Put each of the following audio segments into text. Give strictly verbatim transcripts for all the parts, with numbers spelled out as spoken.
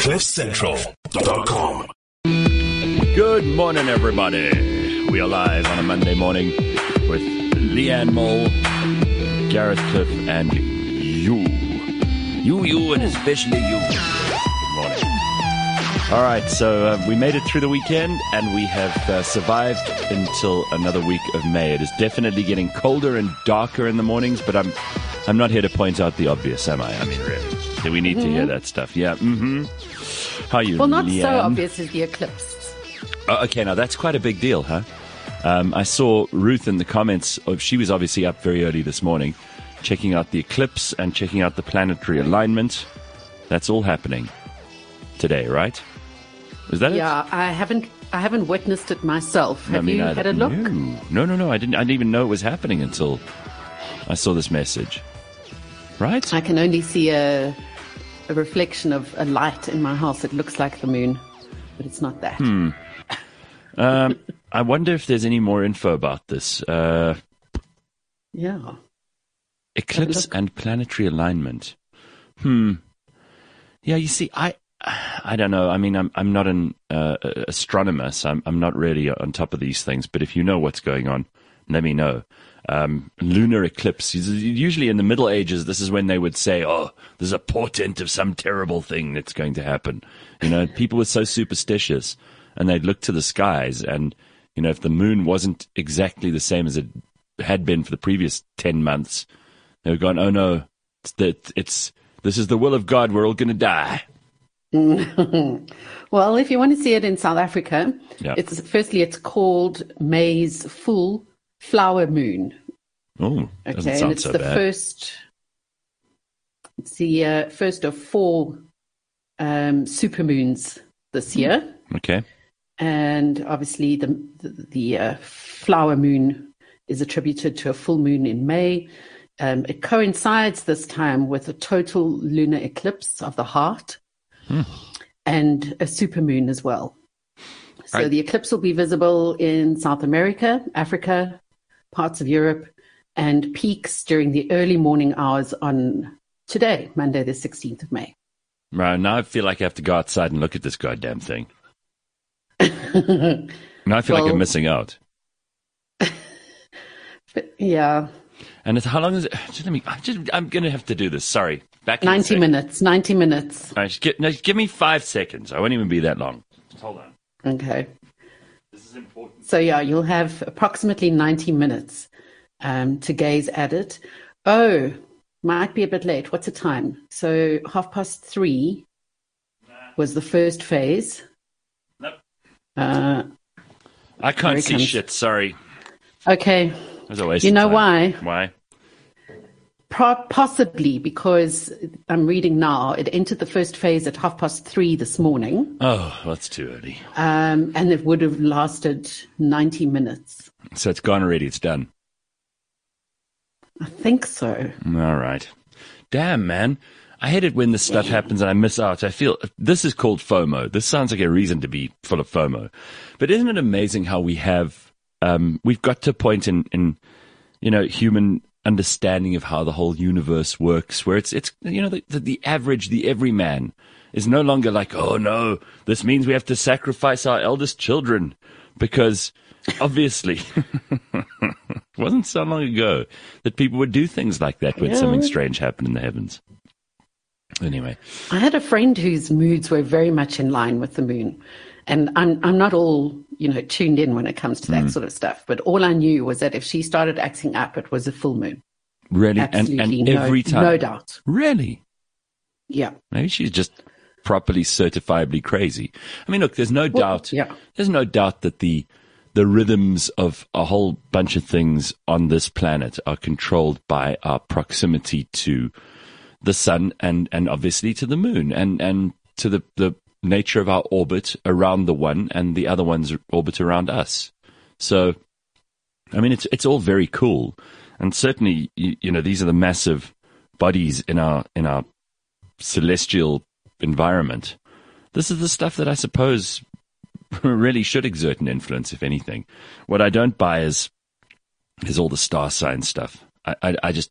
cliff central dot com. Good morning, everybody. We are live on a Monday morning with Leanne Mole, Gareth Cliff, and you. You, you, and especially you. Good morning. All right, so uh, we made it through the weekend, and we have uh, survived until another week of May. It is definitely getting colder and darker in the mornings, but I'm I'm not here to point out the obvious, am I? I mean, really. Do we need mm-hmm. to hear that stuff? Yeah. Mm-hmm. How are you, Well, not Leanne? so obvious as the eclipse. Oh, okay, now that's quite a big deal, huh? Um, I saw Ruth in the comments. Of, she was obviously up very early this morning, checking out the eclipse and checking out the planetary alignment. That's all happening today, right? Is that yeah, it? Yeah, I haven't. I haven't witnessed it myself. Have I mean, you I, had a look? No, no, no, no. I didn't. I didn't even know it was happening until I saw this message. Right? I can only see a a reflection of a light in my house. It looks like the moon, but it's not that. Hmm. um, I wonder if there's any more info about this. Uh, yeah. Eclipse and planetary alignment. Hmm. Yeah, you see, I, I don't know. I mean, I'm I'm not an uh, astronomer, so I'm I'm not really on top of these things. But if you know what's going on, let me know. Um, lunar eclipse. Usually in the Middle Ages, this is when they would say, "Oh, there's a portent of some terrible thing that's going to happen." You know, people were so superstitious, and they'd look to the skies, and you know, if the moon wasn't exactly the same as it had been for the previous ten months, they were going, "Oh no, it's that it's this is the will of God. We're all going to die." Well, if you want to see it in South Africa, yeah. it's firstly it's called May's full flower moon. Oh, doesn't okay, sound and it's so the bad. first. It's the uh, first of four um, supermoons this year. Okay, and obviously the the, the uh, flower moon is attributed to a full moon in May. Um, it coincides this time with a total lunar eclipse of the heart. Hmm. And a supermoon as well. So right. The eclipse will be visible in South America, Africa, parts of Europe, and peaks during the early morning hours on today, Monday, the sixteenth of May. Right, now I feel like I have to go outside and look at this goddamn thing. Now I feel well, like I'm missing out. But, yeah. And it's, how long is it? Just let me. Just, I'm going to have to do this. Sorry. Back in ninety minutes. ninety minutes. All right, just give, no, just give me five seconds. I won't even be that long. Just hold on. Okay. This is important. So, yeah, you'll have approximately ninety minutes um, to gaze at it. Oh, might be a bit late. What's the time? So, half past three nah. was the first phase. Nope. Uh, I can't see comes. shit. Sorry. Okay. You know why? Why? Possibly because I'm reading now. It entered the first phase at half past three this morning. Oh, that's too early. Um, and it would have lasted ninety minutes. So it's gone already. It's done. I think so. All right. Damn, man. I hate it when this stuff happens and I miss out. I feel this is called FOMO. This sounds like a reason to be full of FOMO. But isn't it amazing how we have, um, we've got to a point in, in, you know, human understanding of how the whole universe works, where it's, it's you know, the, the, the average, the everyman is no longer like, oh no, this means we have to sacrifice our eldest children, because obviously it wasn't so long ago that people would do things like that when yeah. something strange happened in the heavens. Anyway. I had a friend whose moods were very much in line with the moon. And I'm I'm not all, you know, tuned in when it comes to that mm. sort of stuff. But all I knew was that if she started acting up, it was a full moon. Really? Absolutely, and, and no, every time? No doubt. Really? Yeah. Maybe she's just properly certifiably crazy. I mean, look, there's no well, doubt. Yeah. There's no doubt that the the rhythms of a whole bunch of things on this planet are controlled by our proximity to the sun and, and obviously to the moon and, and to the, the nature of our orbit around the one and the other one's orbit around us. So, I mean, it's it's all very cool. And certainly, you, you know, these are the massive bodies in our in our celestial environment. This is the stuff that I suppose really should exert an influence, if anything. What I don't buy is is all the star sign stuff. I, I, I just don't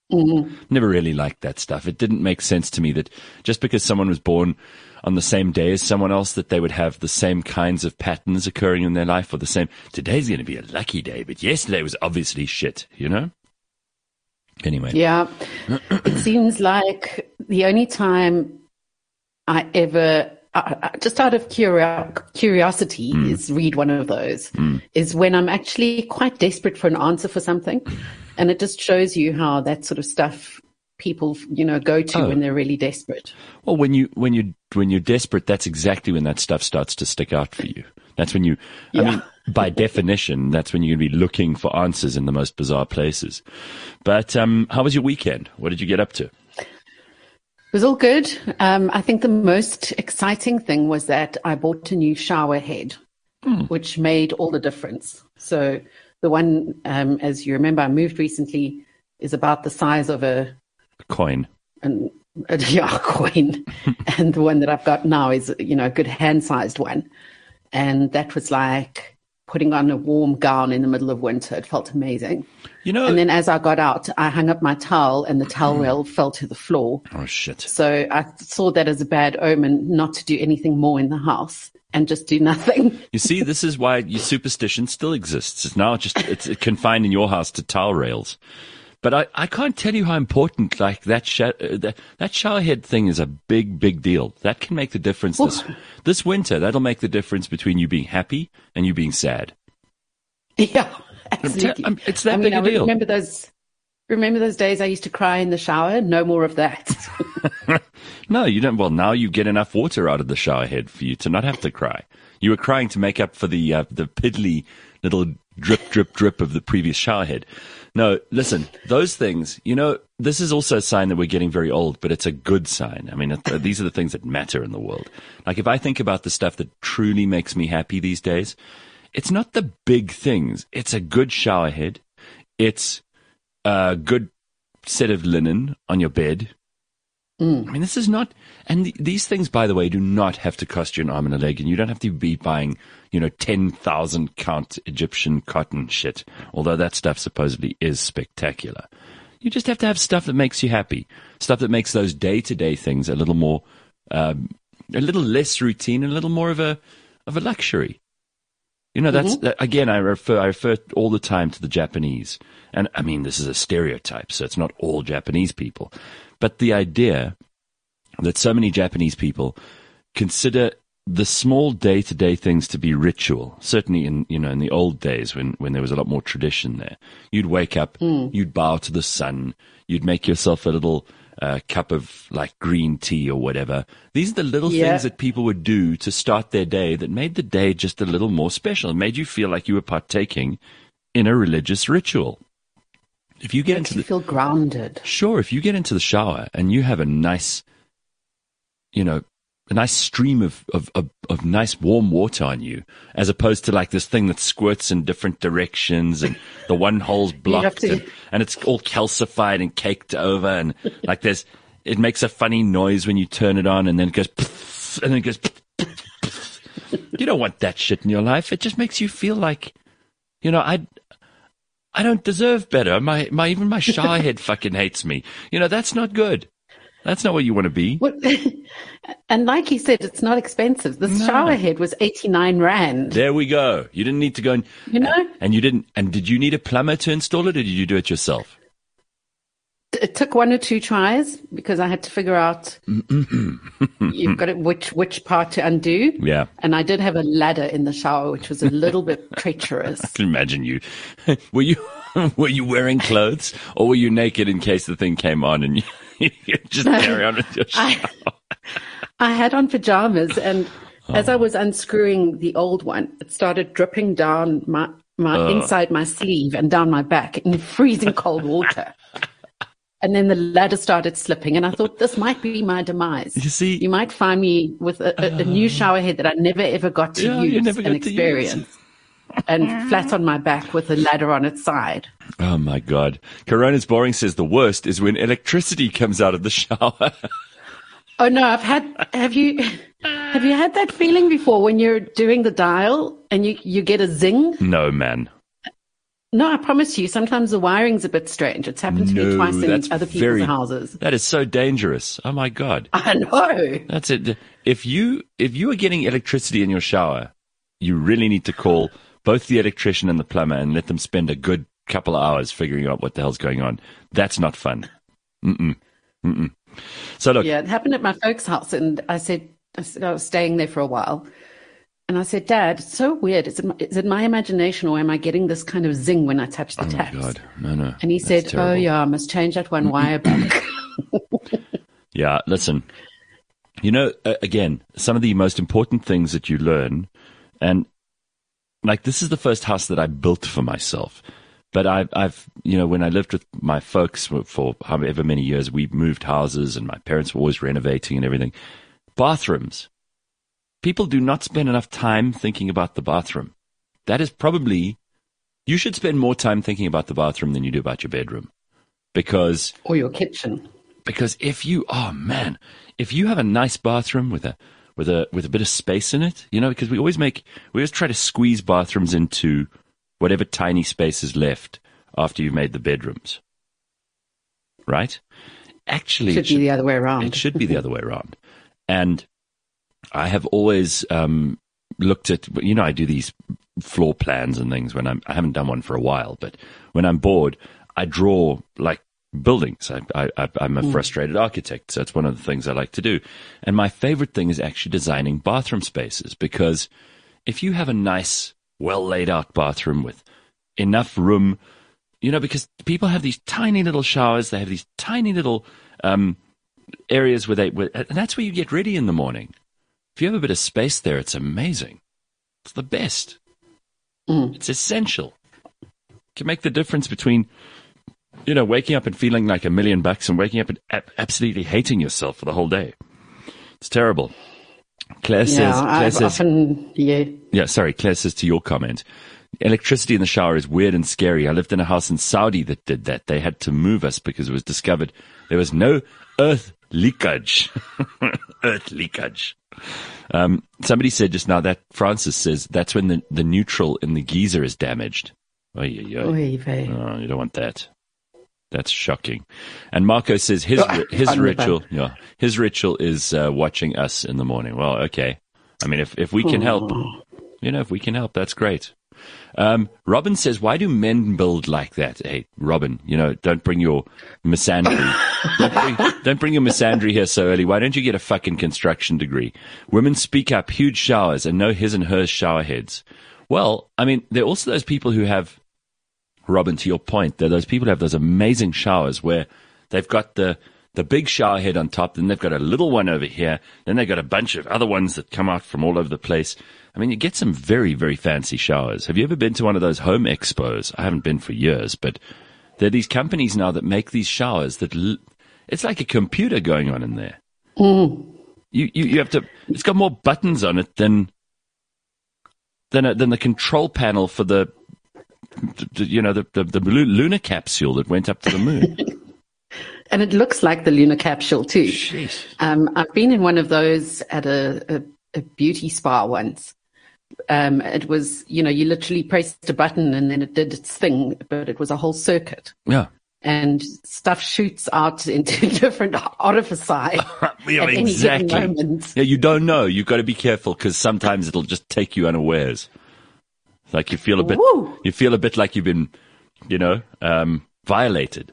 Mm-hmm. Never really liked that stuff. It didn't make sense to me that just because someone was born on the same day as someone else, that they would have the same kinds of patterns occurring in their life, or the same, today's going to be a lucky day, but yesterday was obviously shit, you know? Anyway. Yeah. It seems like the only time I ever, uh, just out of curio- curiosity, mm. is read one of those, mm. is when I'm actually quite desperate for an answer for something. And it just shows you how that sort of stuff people, you know, go to oh. when they're really desperate. Well, when you when you when you're desperate, that's exactly when that stuff starts to stick out for you. That's when you, yeah. I mean, by definition, that's when you're going to be looking for answers in the most bizarre places. But um, how was your weekend? What did you get up to? It was all good. Um, I think the most exciting thing was that I bought a new shower head, mm. which made all the difference. So the one, um, as you remember, I moved recently, is about the size of a, a coin. An, a, yeah, a coin. And the one that I've got now is, you know, a good hand-sized one. And that was like putting on a warm gown in the middle of winter. It felt amazing. You know, and then as I got out, I hung up my towel and the towel rail fell to the floor. Oh, shit. So I saw that as a bad omen not to do anything more in the house and just do nothing. You see, this is why your superstition still exists. It's now just it's confined in your house to towel rails. But I, I can't tell you how important like that, sh- that that shower head thing is a big, big deal. That can make the difference this, this winter. That'll make the difference between you being happy and you being sad. Yeah, absolutely. I'm, it's that I mean, big a I deal. Remember those, remember those days I used to cry in the shower? No more of that. No, you don't. Well, now you get enough water out of the shower head for you to not have to cry. You were crying to make up for the uh, the piddly little drip, drip, drip of the previous shower head. No, listen, those things, you know, this is also a sign that we're getting very old, but it's a good sign. I mean, it, uh, these are the things that matter in the world. Like if I think about the stuff that truly makes me happy these days, it's not the big things. It's a good shower head. It's a good set of linen on your bed. Mm. I mean, this is not, and th- these things, by the way, do not have to cost you an arm and a leg, and you don't have to be buying, you know, ten thousand count Egyptian cotton shit, although that stuff supposedly is spectacular. You just have to have stuff that makes you happy, stuff that makes those day-to-day things a little more, um, a little less routine, and a little more of a, of a luxury. You know, that's, mm-hmm. that, again, I refer, I refer all the time to the Japanese, and I mean, this is a stereotype, so it's not all Japanese people. But the idea that so many Japanese people consider the small day-to-day things to be ritual, certainly in, you know, in the old days when, when there was a lot more tradition there. You'd wake up, mm. you'd bow to the sun, you'd make yourself a little uh, cup of like green tea or whatever. These are the little yeah. things that people would do to start their day that made the day just a little more special. It made you feel like you were partaking in a religious ritual. If you get Makes into the, you feel grounded. Sure, if you get into the shower and you have a nice, you know, a nice stream of, of, of, of nice warm water on you, as opposed to like this thing that squirts in different directions and the one hole's blocked to... and, and it's all calcified and caked over and like there's, it makes a funny noise when you turn it on and then it goes, and then it goes, you don't want that shit in your life. It just makes you feel like, you know, I I don't deserve better. My, my, even my shower head fucking hates me. You know, that's not good. That's not what you want to be. Well, and like you said, it's not expensive. The no. shower head was eighty-nine rand. There we go. You didn't need to go and, you know, and, and you didn't, and did you need a plumber to install it or did you do it yourself? It took one or two tries because I had to figure out you've got it, which which part to undo. Yeah. And I did have a ladder in the shower, which was a little bit treacherous. I can imagine you. Were you were you wearing clothes or were you naked in case the thing came on and you, you just carry on with your shower? I, I had on pajamas, and oh. as I was unscrewing the old one, it started dripping down my my uh. inside my sleeve and down my back in freezing cold water. And then the ladder started slipping, and I thought this might be my demise. You see, you might find me with a, a, a new shower head that I never ever got to yeah, use and experience, and flat on my back with a ladder on its side. Oh my God! Corona's Boring says the worst is when electricity comes out of the shower. Oh no, I've had. Have you? Have you had that feeling before when you're doing the dial and you you get a zing? No, man. No, I promise you, sometimes the wiring's a bit strange. It's happened to No, me twice in that's other people's very- houses. That is so dangerous. Oh my God. I know. That's it. If you if you are getting electricity in your shower, you really need to call both the electrician and the plumber and let them spend a good couple of hours figuring out what the hell's going on. That's not fun. Mm-mm. Mm-mm. So look, Yeah, it happened at my folks' house, and I said, I said I was staying there for a while, and I said, Dad, it's so weird. Is it, my, is it my imagination, or am I getting this kind of zing when I touch the oh my taps? God, no, no. And he that's said, terrible. oh yeah, I must change that one wire back. Yeah, listen, you know, uh, again, some of the most important things that you learn, and like this is the first house that I built for myself. But I've, I've, you know, when I lived with my folks for, for however many years, we moved houses and my parents were always renovating and everything. Bathrooms. People do not spend enough time thinking about the bathroom. That is probably, you should spend more time thinking about the bathroom than you do about your bedroom. Because, Or your kitchen. because if you, oh man, if you have a nice bathroom with a, with a, with a bit of space in it, you know, because we always make, we always try to squeeze bathrooms into whatever tiny space is left after you've made the bedrooms. Right? Actually, Should it be should, the other way around. it should be the other way around. And I have always um, looked at, you know, I do these floor plans and things when I'm, I haven't done one for a while, but when I'm bored, I draw like buildings. I, I, I'm a Mm. frustrated architect, so it's one of the things I like to do. And my favorite thing is actually designing bathroom spaces, because if you have a nice, well laid out bathroom with enough room, you know, because people have these tiny little showers, they have these tiny little um, areas where they, where, and that's where you get ready in the morning. If you have a bit of space there, it's amazing. It's the best. Mm. It's essential. It can make the difference between, you know, waking up and feeling like a million bucks and waking up and ab- absolutely hating yourself for the whole day. It's terrible. Claire Yeah, says, Claire I've says, often, yeah. yeah, sorry, Claire says to your comment, electricity in the shower is weird and scary. I lived in a house in Saudi that did that. They had to move us because it was discovered there was no earth leakage. Earth leakage. Um, somebody said just now that Francis says that's when the, the neutral in the geyser is damaged. Oh, yeah, Oy vey. oh, you don't want that. That's shocking. And Marco says his ri- his Pardon me, ritual, yeah, his ritual is uh, watching us in the morning. Well, okay. I mean, if if we can help, you know, if we can help, that's great. Um, Robin says, why do men build like that? Hey, Robin, you know, don't bring your misandry. don't, bring, don't bring your misandry here so early. Why don't you get a fucking construction degree? Women speak up, huge showers, and no his and hers shower heads. Well, I mean, there are also those people who have, Robin, to your point, there are those people who have those amazing showers where they've got the, the big shower head on top, then they've got a little one over here, then they've got a bunch of other ones that come out from all over the place. I mean, you get some very, very fancy showers. Have you ever been to one of those home expos? I haven't been for years, but there are these companies now that make these showers that l- it's like a computer going on in there. Mm. You, you, you have to, it's got more buttons on it than, than, a, than the control panel for the, the you know, the, the, the lunar capsule that went up to the moon. And it looks like the lunar capsule too. Jeez. Um, I've been in one of those at a, a, a beauty spa once. Um, it was, you know, you literally pressed a button and then it did its thing, but it was a whole circuit. Yeah. And stuff shoots out into different orifices Yeah, at any exactly. given moment. Yeah, you don't know. You've got to be careful because sometimes it'll just take you unawares. Like you feel a bit, Woo! you feel a bit like you've been, you know, um, violated.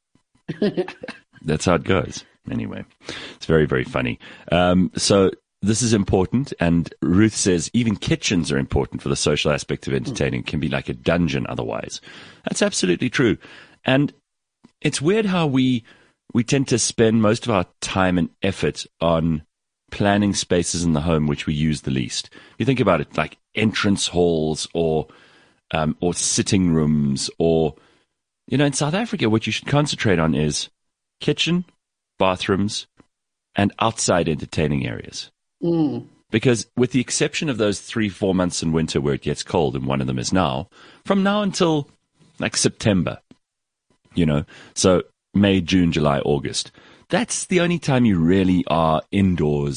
That's how it goes. Anyway, it's very, very funny. Um, so this is important. And Ruth says even kitchens are important for the social aspect of entertaining. It can be like a dungeon otherwise. That's absolutely true. And it's weird how we, we tend to spend most of our time and effort on planning spaces in the home which we use the least. You think about it like entrance halls or, um, or sitting rooms or, you know, in South Africa, what you should concentrate on is kitchen, bathrooms, and outside entertaining areas. Mm. Because with the exception of those three, four months in winter where it gets cold, and one of them is now, from now until like September, you know, so May, June, July, August, that's the only time you really are indoors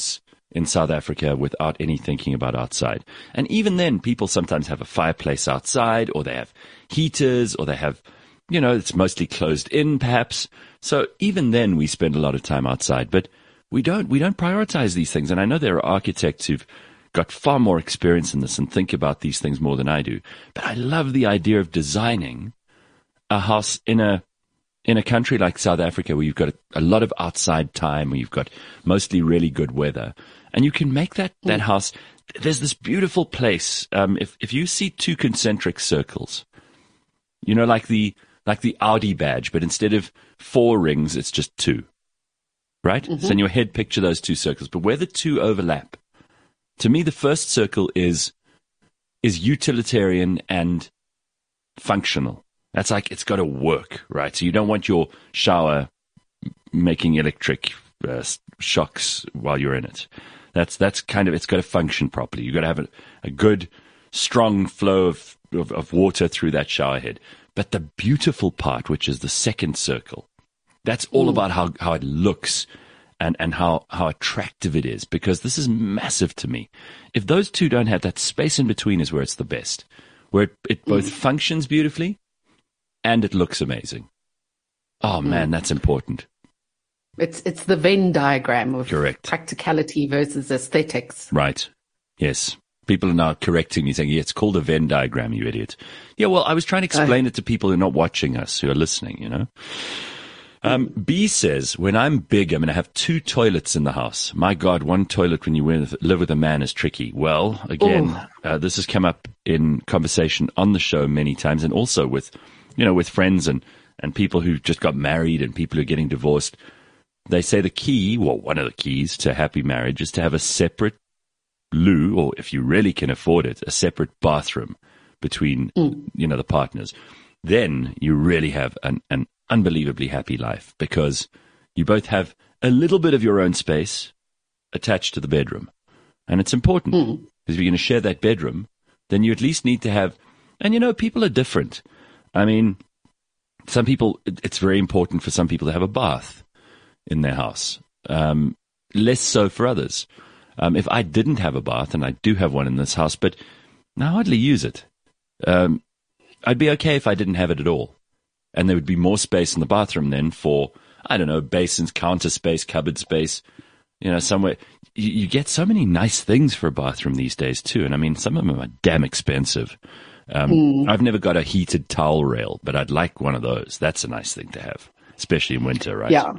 in South Africa without any thinking about outside. And even then, people sometimes have a fireplace outside, or they have heaters, or they have, you know, it's mostly closed in perhaps. So even then we spend a lot of time outside, but we don't, we don't prioritize these things. And I know there are architects who've got far more experience in this and think about these things more than I do. But I love the idea of designing a house in a, in a country like South Africa where you've got a, a lot of outside time, where you've got mostly really good weather, and you can make that, that house. There's this beautiful place. Um, if, if you see two concentric circles, you know, like the, like the Audi badge, but instead of four rings, it's just two, right? Mm-hmm. So in your head, picture those two circles, but where the two overlap, to me, the first circle is, is utilitarian and functional. That's like, it's got to work, right? So you don't want your shower making electric uh, shocks while you're in it. That's that's kind of, it's got to function properly. You've got to have a, a good, strong flow of, of, of water through that shower head. But the beautiful part, which is the second circle, that's all mm. about how, how it looks and, and how, how attractive it is, because this is massive to me. If those two don't have, that space in between is where it's the best, where it, it both mm. functions beautifully and it looks amazing. Oh, man, mm. that's important. It's it's the Venn diagram of Correct. Practicality versus aesthetics. Right. Yes. People are now correcting me, saying, yeah, it's called a Venn diagram, you idiot. Yeah, well, I was trying to explain uh, it to people who are not watching us, who are listening, you know. Um, B says, when I'm big, I'm going to have two toilets in the house. My God, one toilet when you live with a man is tricky. Well, again, uh, this has come up in conversation on the show many times, and also with, you know, with friends and, and people who just got married and people who are getting divorced. They say the key, well, one of the keys to a happy marriage is to have a separate loo, or if you really can afford it, a separate bathroom between, mm. you know, the partners. Then you really have an, an unbelievably happy life, because you both have a little bit of your own space attached to the bedroom. And it's important, mm. because if you're going to share that bedroom, then you at least need to have, and you know, people are different. I mean, some people, it's very important for some people to have a bath in their house, um, less so for others. Um, if I didn't have a bath, and I do have one in this house, but I hardly use it, um, I'd be okay if I didn't have it at all. And there would be more space in the bathroom then for, I don't know, basins, counter space, cupboard space, you know, somewhere. You, you get so many nice things for a bathroom these days too. And I mean, some of them are damn expensive. Um, mm. I've never got a heated towel rail, but I'd like one of those. That's a nice thing to have, especially in winter, right? Yeah.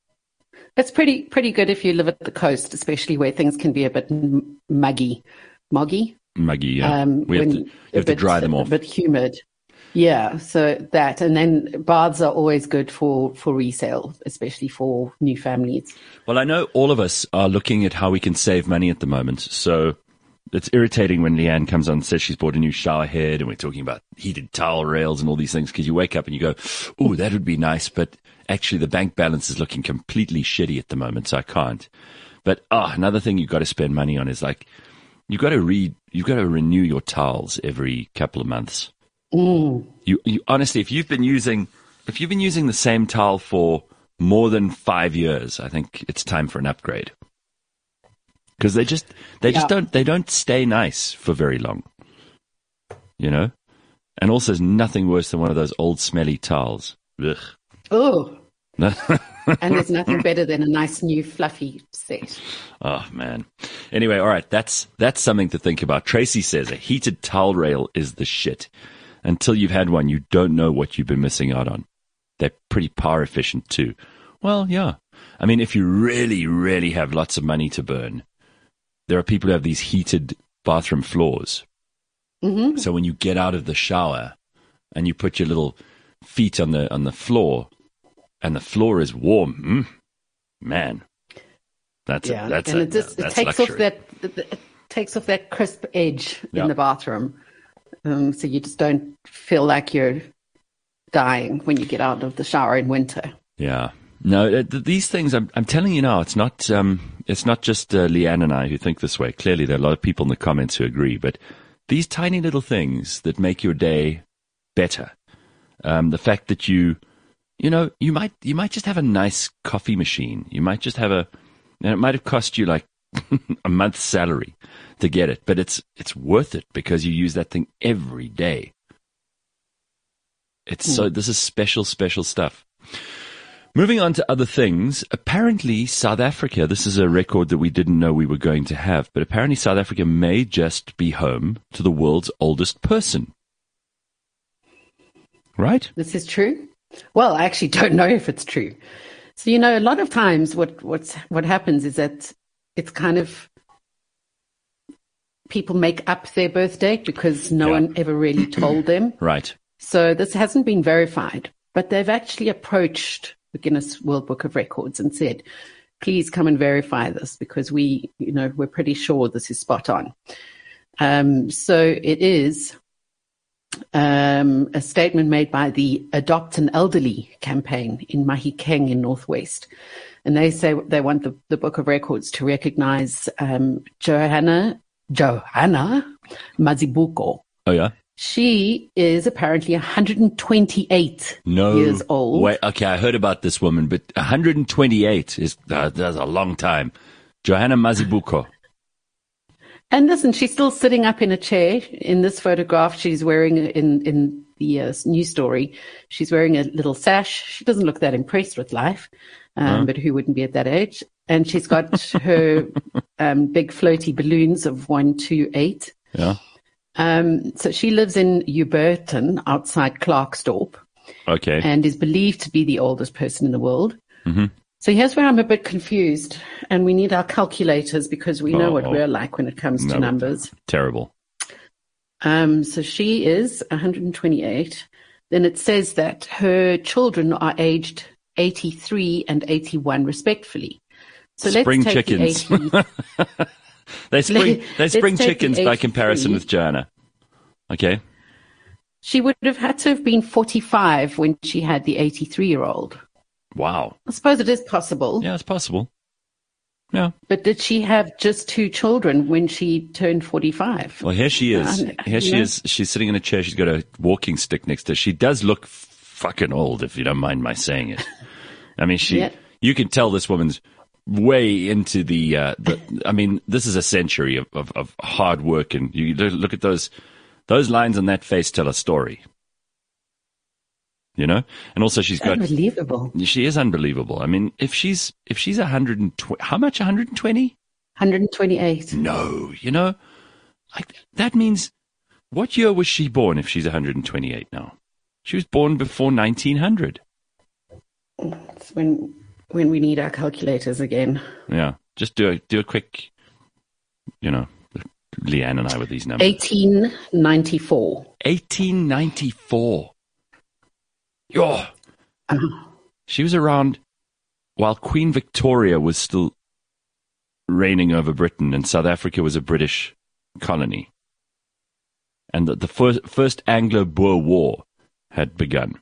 It's pretty pretty good if you live at the coast, especially where things can be a bit muggy. Muggy? Muggy, yeah. Um, we have to, you have to bit, dry them off. A bit humid. Yeah, so that. And then baths are always good for, for resale, especially for new families. Well, I know all of us are looking at how we can save money at the moment. So it's irritating when Leanne comes on and says she's bought a new shower head, and we're talking about heated towel rails and all these things, because you wake up and you go, oh, that would be nice, but actually the bank balance is looking completely shitty at the moment, so I can't. But oh, another thing you've got to spend money on is, like, you've got to read, you've got to renew your towels every couple of months. Mm. You, you honestly, if you've been using, if you've been using the same towel for more than five years, I think it's time for an upgrade. Because they just, they just yeah. don't, they don't stay nice for very long. You know, and also there's nothing worse than one of those old smelly towels. Ugh. Oh. And there's nothing better than a nice new fluffy set. Oh, man. Anyway, all right, that's that's something to think about. Tracy says a heated towel rail is the shit. Until you've had one, you don't know what you've been missing out on. They're pretty power efficient too. Well, yeah. I mean, if you really, really have lots of money to burn, there are people who have these heated bathroom floors. Mm-hmm. So when you get out of the shower and you put your little feet on the on the floor, and the floor is warm, mm, man, that's yeah. a, that's and a, it just that's it takes luxury. off that it takes off that crisp edge yeah. in the bathroom, um, so you just don't feel like you're dying when you get out of the shower in winter. Yeah, no, these things I'm I'm telling you now, it's not um it's not just uh, Leanne and I who think this way. Clearly, there are a lot of people in the comments who agree. But these tiny little things that make your day better, um, the fact that you You know, you might you might just have a nice coffee machine. You might just have a, and it might have cost you like a month's salary to get it, but it's it's worth it because you use that thing every day. It's so this is special, special stuff. Moving on to other things, apparently South Africa, this is a record that we didn't know we were going to have, but apparently South Africa may just be home to the world's oldest person. Right? This is true? Well, I actually don't know if it's true. So, you know, a lot of times what what's, what happens is that it's kind of people make up their birth date because no Yeah. one ever really told them. Right. So this hasn't been verified, but they've actually approached the Guinness World Book of Records and said, please come and verify this because we, you know, we're pretty sure this is spot on. Um, so it is um, a statement made by the Adopt an Elderly campaign in Mahikeng in Northwest. And they say they want the, the Book of Records to recognize um, Johanna, Johanna Mazibuko. Oh, yeah? She is apparently one hundred twenty-eight No years old. Wait, okay, I heard about this woman, but one hundred twenty-eight is uh, that's a long time. Johanna Mazibuko. And listen, she's still sitting up in a chair. In this photograph, she's wearing, in, in the uh, news story, she's wearing a little sash. She doesn't look that impressed with life, um, Huh? but who wouldn't be at that age? And she's got her um, big floaty balloons of one two eight. Yeah. Um, so she lives in Uberton outside Klerksdorp Okay. and is believed to be the oldest person in the world. Mm-hmm. So here's where I'm a bit confused, and we need our calculators because we know Oh, what oh. we're like when it comes No, to numbers. Terrible. Um, so she is one hundred twenty-eight. Then it says that her children are aged eighty-three and eighty-one respectively. So Spring let's take chickens. the eighty. They spring, they Let's spring take the chickens by comparison eighty-three. with Johanna. Okay. She would have had to have been forty-five when she had the eighty-three-year-old. Wow. I suppose it is possible. Yeah, it's possible. Yeah. But did she have just two children when she turned forty-five? Well, here she is. Um, Here she yeah. is. She's sitting in a chair. She's got a walking stick next to her. She does look fucking old, if you don't mind my saying it. I mean, she. Yeah. You can tell this woman's way into the. Uh, the I mean, this is a century of, of, of hard work, and you look at those those lines on that face tell a story. You know, and also she's got. Unbelievable. She is unbelievable. I mean, if she's if she's one hundred twenty, how much? one hundred twenty? one hundred twenty-eight. No, you know, like that means what year was she born? If she's one hundred twenty-eight now, she was born before nineteen hundred. It's when when we need our calculators again. Yeah, just do a do a quick, you know, Leanne and I with these numbers. eighteen ninety-four. eighteen ninety-four. Yo, she was around while Queen Victoria was still reigning over Britain, and South Africa was a British colony, and the, the first first Anglo-Boer War had begun.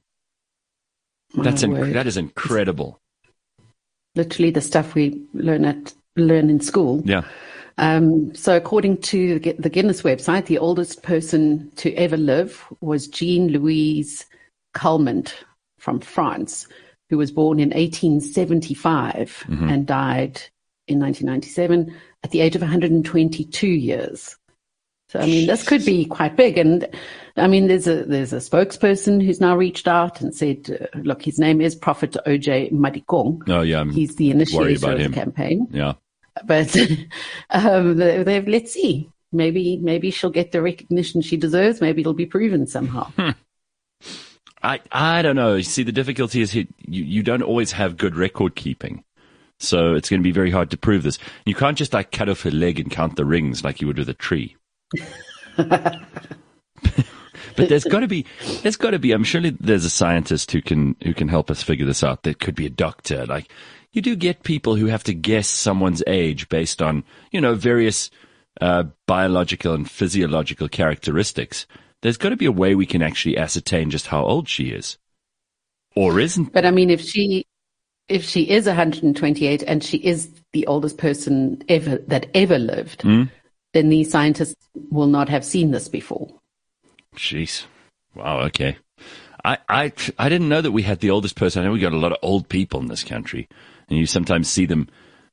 My That's inc- word. that is incredible. Literally the stuff we learn at learn in school. Yeah. Um, so according to the Gu- the Guinness website, the oldest person to ever live was Jean Louise Calment from France, who was born in eighteen seventy-five Mm-hmm. and died in nineteen ninety-seven at the age of one hundred twenty-two years. So I mean, this could be quite big. And I mean, there's a there's a spokesperson who's now reached out and said, uh, look, his name is Prophet O J Madikong. Oh yeah, I'm He's the worried initiator about of him. the campaign. Yeah. But um, they, they've, let's see. Maybe maybe she'll get the recognition she deserves. Maybe it'll be proven somehow. I I don't know. You see, the difficulty is he, you you don't always have good record keeping, so it's going to be very hard to prove this. You can't just like cut off her leg and count the rings like you would with a tree. But there's got to be, there's got to be. I'm sure there's a scientist who can who can help us figure this out. There could be a doctor. Like you do get people who have to guess someone's age based on you know various uh, biological and physiological characteristics. There's got to be a way we can actually ascertain just how old she is, or isn't. But I mean, if she if she is one hundred twenty-eight and she is the oldest person ever that ever lived, Mm? then these scientists will not have seen this before. Jeez. Wow. Okay. I, I, I didn't know that we had the oldest person. I know we got a lot of old people in this country, and you sometimes see them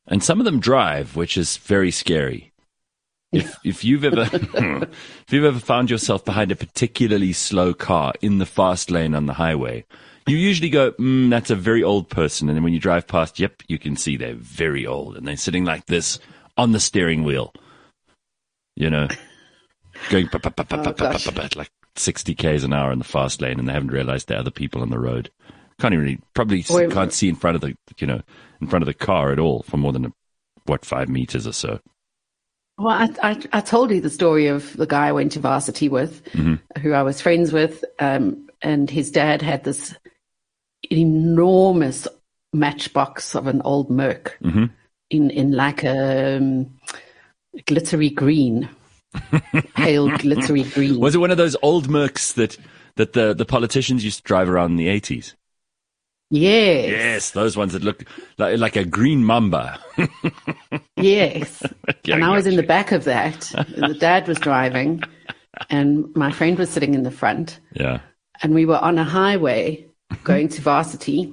And some of them drive, which is very scary. If if you've ever if you've ever found yourself behind a particularly slow car in the fast lane on the highway, you usually go, mm, that's a very old person. And then when you drive past, yep, you can see they're very old. And they're sitting like this on the steering wheel, you know, going pa- pa- pa- pa- Oh, pa- pa- gosh. pa- pa- like sixty kays an hour in the fast lane, and they haven't realized there are other people on the road. Can't even really, probably s- Or- can't see in front of the, you know, in front of the car at all for more than, a, what, five meters or so. Well, I, I, I told you the story of the guy I went to varsity with, Mm-hmm. who I was friends with, um, and his dad had this enormous matchbox of an old Merc Mm-hmm. in, in like a um, glittery green, pale glittery green. Was it one of those old Mercs that, that the, the politicians used to drive around in the eighties? Yes, Yes, those ones that look like, like a green mamba. yes. Yeah, And I was in gotcha. the back of that. And the dad was driving, and my friend was sitting in the front. Yeah. And we were on a highway going to varsity.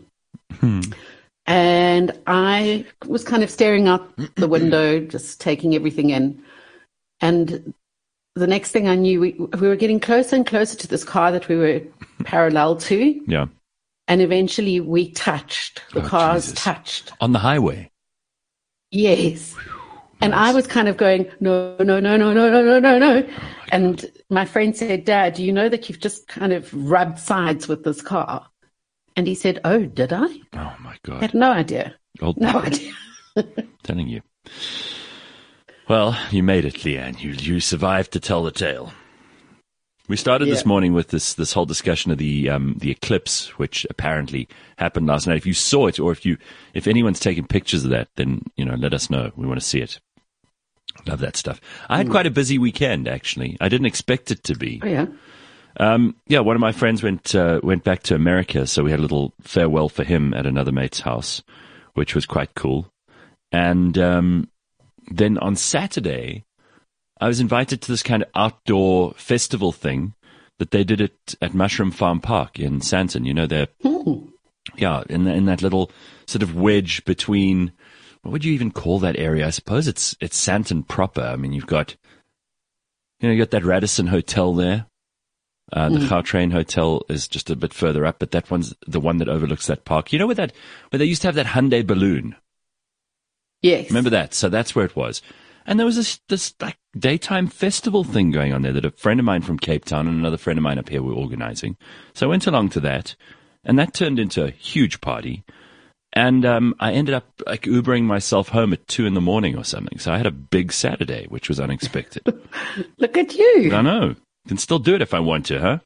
And I was kind of staring out the window, just taking everything in. And the next thing I knew, we, we were getting closer and closer to this car that we were parallel to. Yeah. And eventually we touched. The Oh, cars Jesus. touched. On the highway. Yes. And I was kind of going, no, no, no, no, no, no, no, no, no. And my friend said, Dad, do you know that you've just kind of rubbed sides with this car? And he said, oh, did I? Oh, my I God. had no idea. Old No Merc. idea. Telling you. Well, you made it, Leanne. You you survived to tell the tale. We started this Yeah. morning with this this whole discussion of the um, the eclipse, which apparently happened last night. If you saw it, or if you if anyone's taken pictures of that, then you know let us know. We want to see it. Love that stuff. I had quite a busy weekend, actually. I didn't expect it to be. Oh, yeah. Um, yeah, one of my friends went uh, went back to America, so we had a little farewell for him at another mate's house, which was quite cool. And um, then on Saturday, I was invited to this kind of outdoor festival thing that they did at, at Mushroom Farm Park in Santon. You know, they're, yeah, in, the, in that little sort of wedge between, what would you even call that area? I suppose it's it's Santon proper. I mean, you've got, you know, you got that Radisson Hotel there. Uh, the Gautrain Hotel is just a bit further up, but that one's the one that overlooks that park. You know where that, where they used to have that Hyundai balloon? Yes. Remember that? So that's where it was. And there was this, this like daytime festival thing going on there that a friend of mine from Cape Town and another friend of mine up here were organizing. So I went along to that, and that turned into a huge party. And um, I ended up like Ubering myself home at two in the morning or something. So I had a big Saturday, which was unexpected. Look at you. I know. Can still do it if I want to, huh?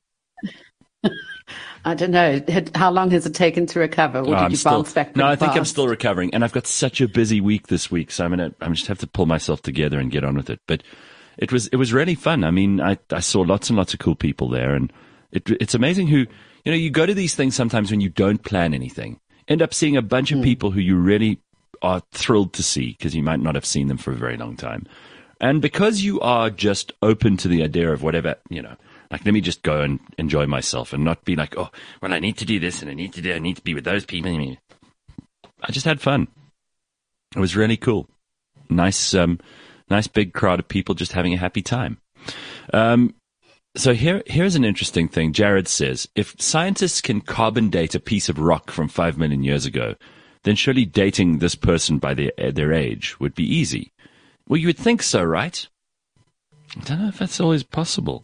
I don't know. Had- How long has it taken to recover? Or did Oh, I'm you still, bounce back no, pretty I think I'm fast? still recovering, and I've got such a busy week this week, so I'm gonna, I'm just have to pull myself together and get on with it. But it was, it was really fun. I mean, I, I saw lots and lots of cool people there, and it, it's amazing who, you know, you go to these things sometimes when you don't plan anything, end up seeing a bunch of people who you really are thrilled to see because you might not have seen them for a very long time, and because you are just open to the idea of whatever, you know. Like, let me just go and enjoy myself and not be like, oh, well, I need to do this and I need to do, I need to be with those people. I just had fun. It was really cool. Nice, um, nice big crowd of people just having a happy time. Um, so here, here's an interesting thing. Jared says, if scientists can carbon date a piece of rock from five million years ago, then surely dating this person by their, their age would be easy. Well, you would think so, right? I don't know if that's always possible.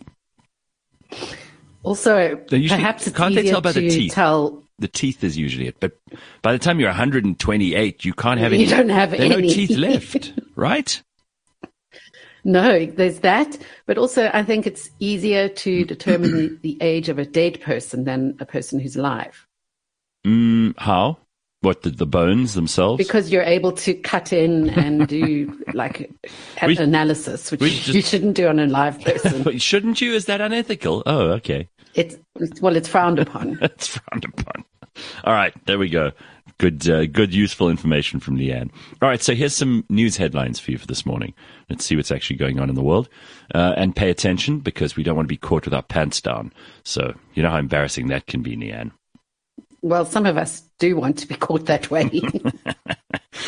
Also, They usually- perhaps it's can't they easier tell by to the teeth? tell. The teeth is usually it, but by the time you're one hundred twenty-eight, you can't have You any. don't have there are no any. teeth left, right? No, there's that. But also, I think it's easier to determine the, the age of a dead person than a person who's alive. Mm, how? What, the, the bones themselves? Because you're able to cut in and do like an We- analysis, which we you just- shouldn't do on a live person. But shouldn't you? Is that unethical? Oh, okay. It's, it's well, it's frowned upon. That's frowned upon. All right, there we go. Good, uh, good, useful information from Leanne. All right, so here's some news headlines for you for this morning. Let's see what's actually going on in the world. Uh, and pay attention because we don't want to be caught with our pants down. So you know how embarrassing that can be, Leanne. Well, some of us do want to be caught that way.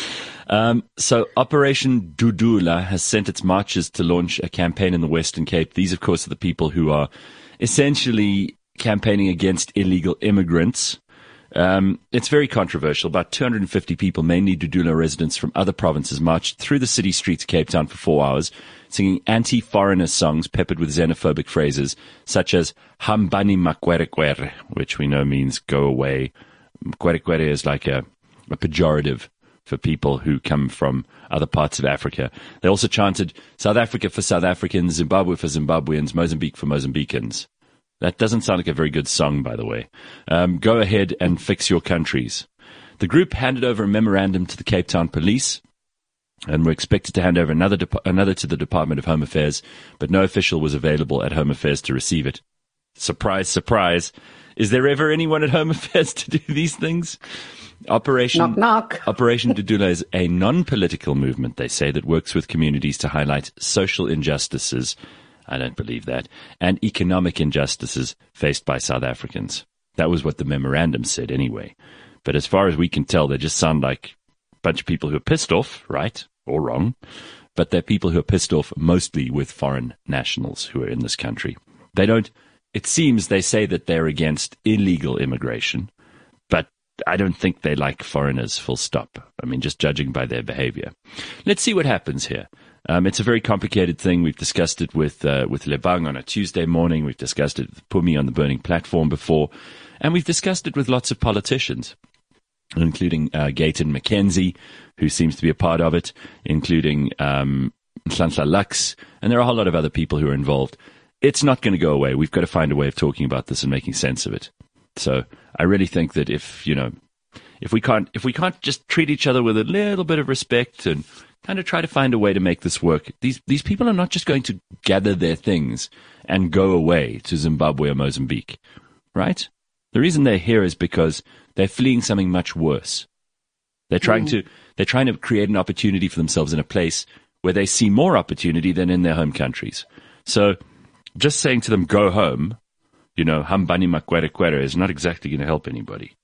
Um, so Operation Dudula has sent its marchers to launch a campaign in the Western Cape. These, of course, are the people who are essentially campaigning against illegal immigrants. Um, it's very controversial. About two hundred fifty people, mainly Dudula residents from other provinces, marched through the city streets of Cape Town for four hours, singing anti-foreigner songs peppered with xenophobic phrases such as Hambani Makwerekwere, which we know means go away. Makwerekwere is like a, a pejorative for people who come from other parts of Africa. They also chanted South Africa for South Africans, Zimbabwe for Zimbabweans, Mozambique for Mozambicans. That doesn't sound like a very good song, by the way. Um, go ahead and fix your countries. The group handed over a memorandum to the Cape Town Police, and were expected to hand over another de- another to the Department of Home Affairs, but no official was available at Home Affairs to receive it. Surprise, surprise. Is there ever anyone at Home Affairs to do these things? Operation Knock, knock. Operation Dudula is a non-political movement, they say, that works with communities to highlight social injustices, I don't believe that, and economic injustices faced by South Africans. That was what the memorandum said anyway. But as far as we can tell, they just sound like a bunch of people who are pissed off, right or wrong, but they're people who are pissed off mostly with foreign nationals who are in this country. They don't, it seems they say that they're against illegal immigration, but I don't think they like foreigners, full stop. I mean, just judging by their behavior. Let's see what happens here. Um, it's a very complicated thing. We've discussed it with uh, with Lebang on a Tuesday morning. We've discussed it with Pumi on the Burning Platform before. And we've discussed it with lots of politicians, including uh, Gayton McKenzie, who seems to be a part of it, including um, Nhlanhla Lux. And there are a whole lot of other people who are involved. It's not going to go away. We've got to find a way of talking about this and making sense of it. So I really think that if, you know, if we can't, if we can't just treat each other with a little bit of respect and kind of try to find a way to make this work. These these people are not just going to gather their things and go away to Zimbabwe or Mozambique, right? The reason they're here is because they're fleeing something much worse. They're trying mm. to they're trying to create an opportunity for themselves in a place where they see more opportunity than in their home countries. So just saying to them, go home, you know, Hambani Makwerekwere is not exactly going to help anybody.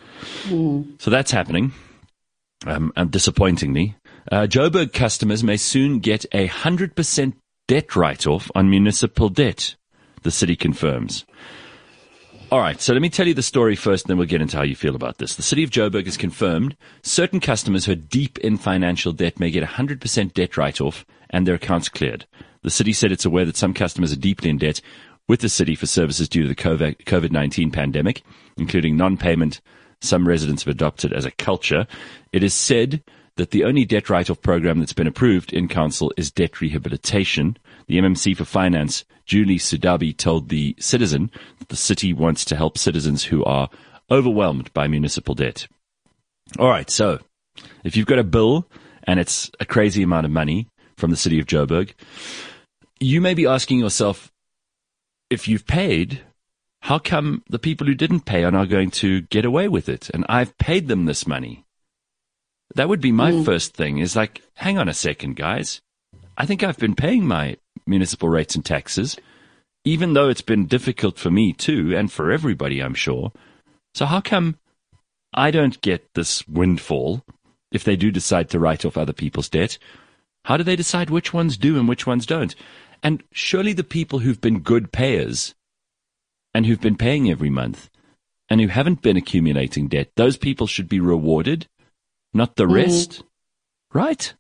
Mm. So that's happening, um, and disappointingly. Uh, Joburg customers may soon get a one hundred percent debt write-off on municipal debt, the city confirms. All right, so let me tell you the story first, and then we'll get into how you feel about this. The city of Joburg has confirmed certain customers who are deep in financial debt may get a one hundred percent debt write-off and their accounts cleared. The city said it's aware that some customers are deeply in debt with the city for services due to the COVID nineteen pandemic, including non-payment. Some residents have adopted as a culture. It is said that the only debt write-off program that's been approved in council is debt rehabilitation. The M M C for Finance, Julie Sudabi, told the Citizen that the city wants to help citizens who are overwhelmed by municipal debt. All right, so if you've got a bill and it's a crazy amount of money from the city of Joburg, you may be asking yourself, if you've paid, how come the people who didn't pay are not going to get away with it? And I've paid them this money. That would be my mm. first thing, is like, hang on a second, guys. I think I've been paying my municipal rates and taxes, even though it's been difficult for me too, and for everybody, I'm sure. So how come I don't get this windfall if they do decide to write off other people's debt? How do they decide which ones do and which ones don't? And surely the people who've been good payers and who've been paying every month and who haven't been accumulating debt, those people should be rewarded, not the rest, mm. right?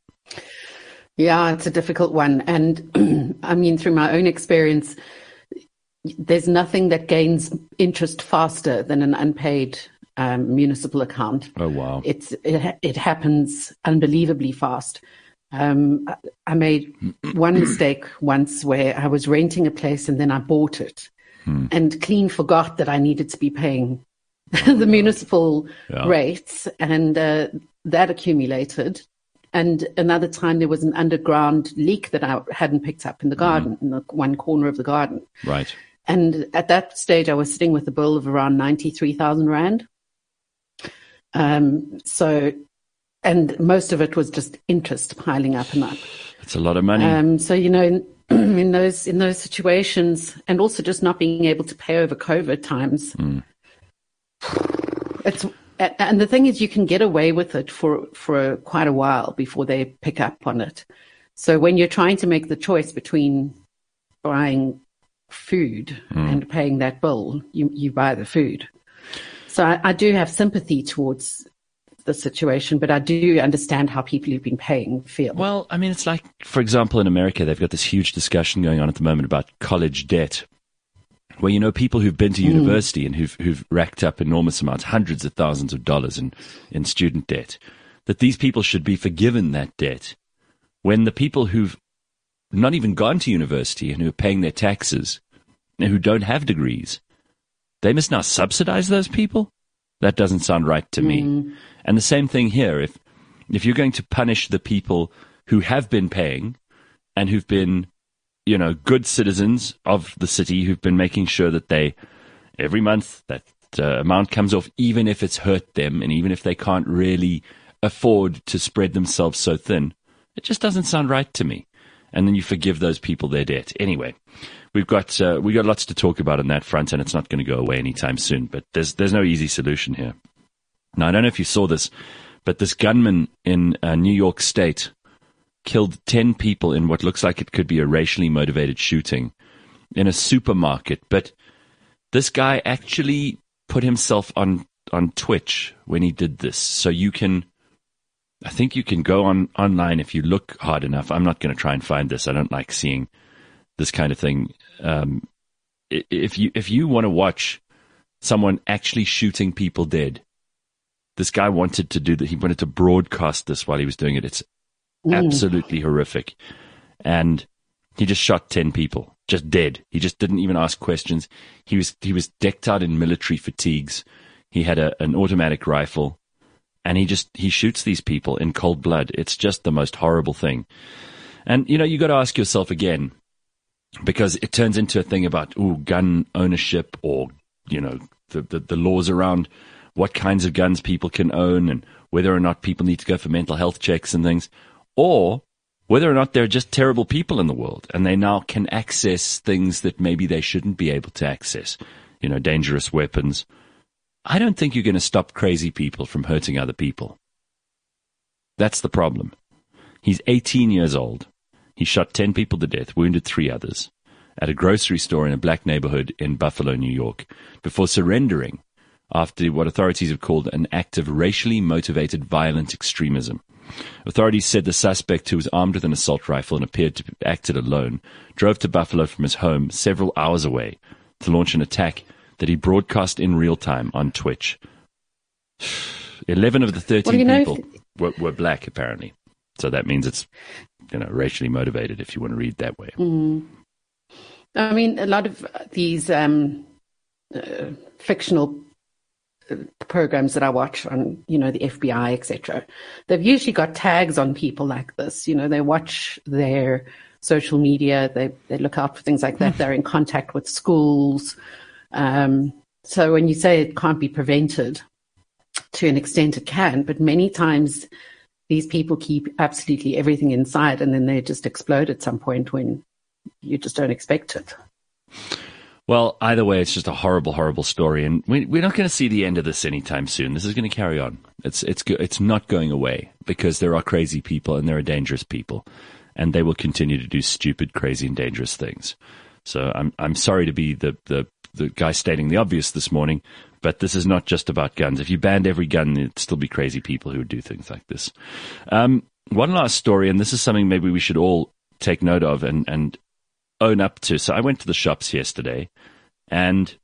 Yeah, it's a difficult one. And I mean, through my own experience, there's nothing that gains interest faster than an unpaid um, municipal account. Oh, wow. It's, it, it happens unbelievably fast. Um, I made one mistake once where I was renting a place and then I bought it hmm. and clean forgot that I needed to be paying oh, the municipal yeah. rates, and uh, that accumulated. And another time there was an underground leak that I hadn't picked up in the garden, mm. in the one corner of the garden. Right. And at that stage, I was sitting with a bill of around ninety-three thousand rand. Um, so, and most of it was just interest piling up and up. It's a lot of money. Um, so, you know, in, in those in those situations, and also just not being able to pay over COVID times, mm. it's and the thing is, you can get away with it for, for quite a while before they pick up on it. So when you're trying to make the choice between buying food mm. and paying that bill, you, you buy the food. So I, I do have sympathy towards the situation, but I do understand how people who've been paying feel. Well, I mean, it's like, for example, in America, they've got this huge discussion going on at the moment about college debt, where, you know, people who've been to university mm. and who've, who've racked up enormous amounts, hundreds of thousands of dollars in, in student debt, that these people should be forgiven that debt, when the people who've not even gone to university and who are paying their taxes and who don't have degrees, they must now subsidize those people? That doesn't sound right to mm. me. And the same thing here. If if you're going to punish the people who have been paying and who've been, you know, good citizens of the city, who've been making sure that they, every month, that uh, amount comes off, even if it's hurt them and even if they can't really afford to spread themselves so thin, it just doesn't sound right to me. And then you forgive those people their debt. Anyway, we've got uh, we got lots to talk about on that front, and it's not going to go away anytime soon. But there's there's no easy solution here. Now, I don't know if you saw this, but this gunman in uh, New York State killed ten people in what looks like it could be a racially motivated shooting in a supermarket. But this guy actually put himself on, on Twitch when he did this. So you can, I think you can go on online if you look hard enough. I'm not going to try and find this. I don't like seeing this kind of thing. Um, if you if you want to watch someone actually shooting people dead, this guy wanted to do that. He wanted to broadcast this while he was doing it. It's mm. absolutely horrific. And he just shot ten people, just dead. He just didn't even ask questions. He was he was decked out in military fatigues. He had a, an automatic rifle, and he just he shoots these people in cold blood. It's just the most horrible thing. And, you know, you got to ask yourself again, because it turns into a thing about, ooh, gun ownership, or, you know, the, the, the laws around what kinds of guns people can own and whether or not people need to go for mental health checks and things, or whether or not they're just terrible people in the world and they now can access things that maybe they shouldn't be able to access, you know, dangerous weapons. I don't think you're going to stop crazy people from hurting other people. That's the problem. He's eighteen years old. He shot ten people to death, wounded three others, at a grocery store in a black neighborhood in Buffalo, New York, before surrendering after what authorities have called an act of racially motivated violent extremism. Authorities said the suspect, who was armed with an assault rifle and appeared to have acted alone, drove to Buffalo from his home several hours away to launch an attack that he broadcast in real time on Twitch. Eleven of the thirteen well, you know, people were, were black, apparently. So that means it's, you know, racially motivated, if you want to read that way. Mm. I mean, a lot of these um, uh, fictional programs that I watch on, you know, the F B I, et cetera, they've usually got tags on people like this. You know, they watch their social media, they they look out for things like that. They're in contact with schools. Um, so when you say it can't be prevented, to an extent it can, but many times these people keep absolutely everything inside, and then they just explode at some point when you just don't expect it. Well, either way, it's just a horrible, horrible story, and we, we're not going to see the end of this anytime soon. This is going to carry on. It's it's it's not going away, because there are crazy people and there are dangerous people, and they will continue to do stupid, crazy, and dangerous things. So I'm I'm sorry to be the the, the guy stating the obvious this morning, but this is not just about guns. If you banned every gun, it'd still be crazy people who would do things like this. Um, one last story, and this is something maybe we should all take note of and and. own up to. So I went to the shops yesterday, and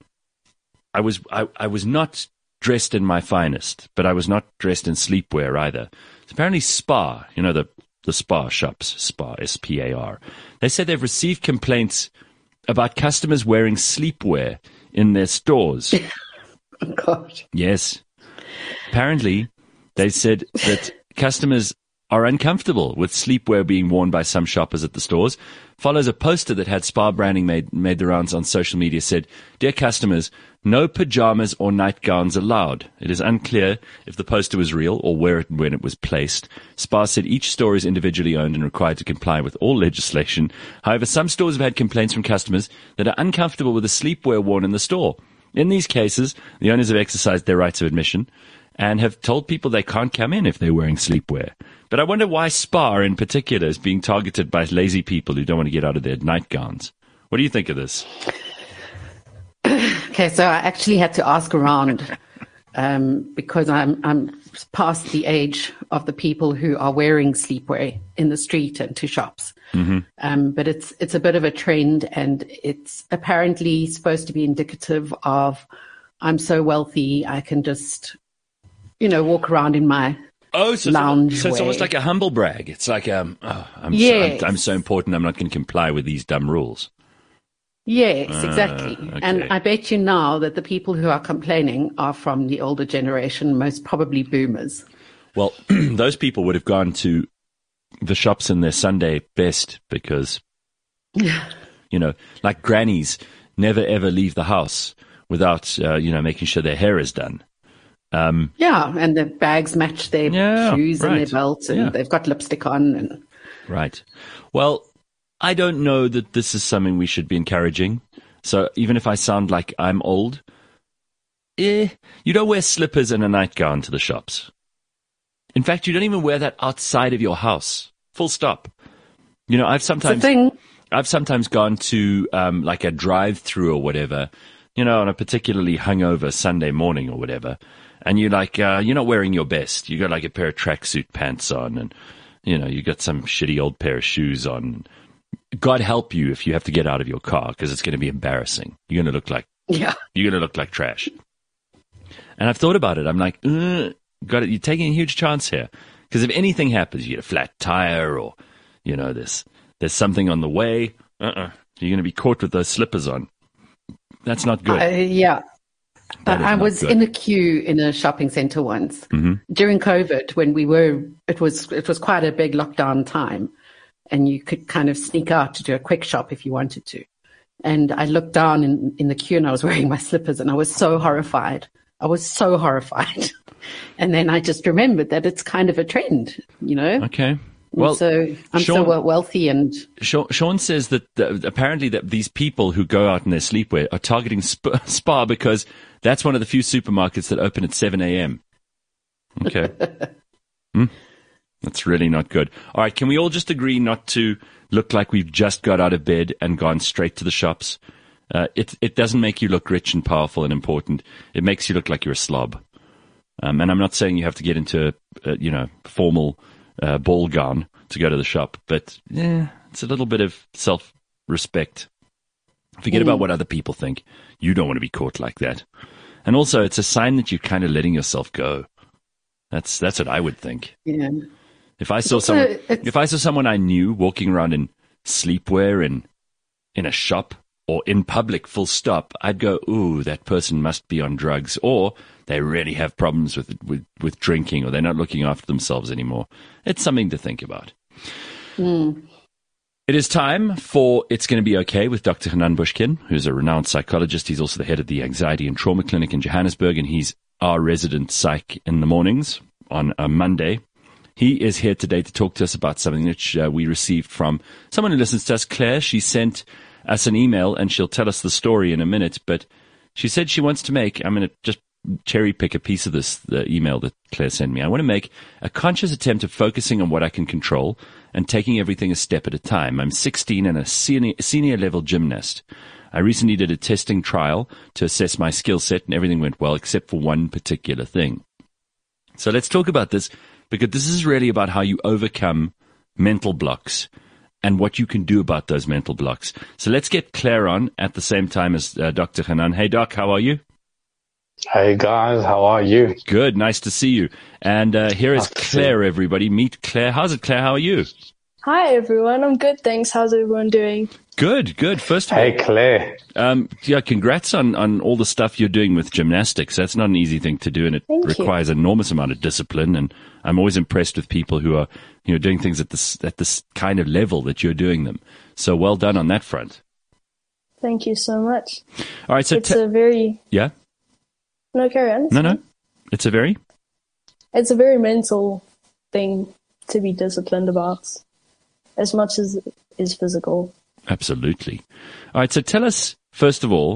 I was I, I was not dressed in my finest, but I was not dressed in sleepwear either. So apparently Spar, you know, the, the Spar shops, Spar, S P A R, they said they've received complaints about customers wearing sleepwear in their stores. Oh, God. Yes. Apparently, they said that customers are uncomfortable with sleepwear being worn by some shoppers at the stores. Follows a poster that had Spar branding made, made the rounds on social media, said, "Dear customers, no pajamas or nightgowns allowed." It is unclear if the poster was real or where it, when it was placed. Spar said each store is individually owned and required to comply with all legislation. However, some stores have had complaints from customers that are uncomfortable with the sleepwear worn in the store. In these cases, the owners have exercised their rights of admission and have told people they can't come in if they're wearing sleepwear. But I wonder why Spa in particular is being targeted by lazy people who don't want to get out of their nightgowns. What do you think of this? Okay, so I actually had to ask around um, because I'm I'm past the age of the people who are wearing sleepwear in the street and to shops. Mm-hmm. Um, but it's it's a bit of a trend, and it's apparently supposed to be indicative of I'm so wealthy I can just, you know, walk around in my oh, so lounge. It's, so it's almost like a humble brag. It's like um, oh, I'm, yes. so, I'm I'm so important. I'm not going to comply with these dumb rules. Yes, exactly. Uh, okay. And I bet you now that the people who are complaining are from the older generation, most probably boomers. Well, those people would have gone to the shops in their Sunday best because, you know, like grannies never ever leave the house without, uh, you know, making sure their hair is done. Um, yeah, and the bags match their yeah, shoes right. and their belts, and yeah. they've got lipstick on. And Right. Well, I don't know that this is something we should be encouraging. So even if I sound like I'm old, eh, you don't wear slippers and a nightgown to the shops. In fact, you don't even wear that outside of your house. Full stop. You know, I've sometimes I've sometimes gone to um, like a drive-through or whatever, you know, on a particularly hungover Sunday morning or whatever, and you're like, uh, you're not wearing your best. You got like a pair of tracksuit pants on, and you know, you got some shitty old pair of shoes on. God help you if you have to get out of your car because it's going to be embarrassing. You're going to look like yeah, you're going to look like trash. And I've thought about it. I'm like, uh, got it. You're taking a huge chance here because if anything happens, you get a flat tire or you know there's there's something on the way. Uh-uh. You're going to be caught with those slippers on. That's not good. Uh, yeah. That I was good. in a queue in a shopping center once mm-hmm. during COVID when we were. It was it was quite a big lockdown time. And you could kind of sneak out to do a quick shop if you wanted to. And I looked down in, in the queue and I was wearing my slippers and I was so horrified. I was so horrified. And then I just remembered that it's kind of a trend, you know? Okay. Well, and so I'm Sean, so wealthy and... Sean says that the, apparently that these people who go out in their sleepwear are targeting Spa, Spa because that's one of the few supermarkets that open at seven a.m. Okay. hmm? That's really not good. All right, can we all just agree not to look like we've just got out of bed and gone straight to the shops? Uh, it it doesn't make you look rich and powerful and important. It makes you look like you're a slob. Um, and I'm not saying you have to get into a, a you know formal uh, ball gown to go to the shop, but yeah, it's a little bit of self-respect. Forget mm. about what other people think. You don't want to be caught like that. And also, it's a sign that you're kind of letting yourself go. That's that's what I would think. Yeah. If I saw also, someone, if I saw someone I knew walking around in sleepwear in in a shop or in public, full stop, I'd go, "Ooh, that person must be on drugs, or they really have problems with with with drinking, or they're not looking after themselves anymore." It's something to think about. Mm. It is time for It's Going to Be Okay with Doctor Hanan Bushkin, who's a renowned psychologist. He's also the head of the Anxiety and Trauma Clinic in Johannesburg, and he's our resident psych in the mornings on a Monday. He is here today to talk to us about something which uh, we received from someone who listens to us, Claire. She sent us an email, and she'll tell us the story in a minute. But she said she wants to make, I'm going to just cherry pick a piece of this the email that Claire sent me. I want to make a conscious attempt of focusing on what I can control and taking everything a step at a time. I'm sixteen and a senior, senior level gymnast. I recently did a testing trial to assess my skill set, and everything went well except for one particular thing. So let's talk about this, because this is really about how you overcome mental blocks and what you can do about those mental blocks. So let's get Claire on at the same time as uh, Doctor Hanan. Hey, Doc, how are you? Hey, guys, how are you? Good, nice to see you. And uh, here is Claire, everybody. Meet Claire. How's it, Claire? How are you? Hi, everyone. I'm good, thanks. How's everyone doing? Good, good. First of hey, all, Claire. Um, yeah, congrats on, on all the stuff you're doing with gymnastics. That's not an easy thing to do, and it Thank requires you. an enormous amount of discipline. And I'm always impressed with people who are, you know, doing things at this at this kind of level that you're doing them. So well done on that front. Thank you so much. All right, so it's te- a very yeah. No, carry on. No, no. It's a very. It's a very mental thing to be disciplined about, as much as it is physical. Absolutely. All right, so tell us, first of all,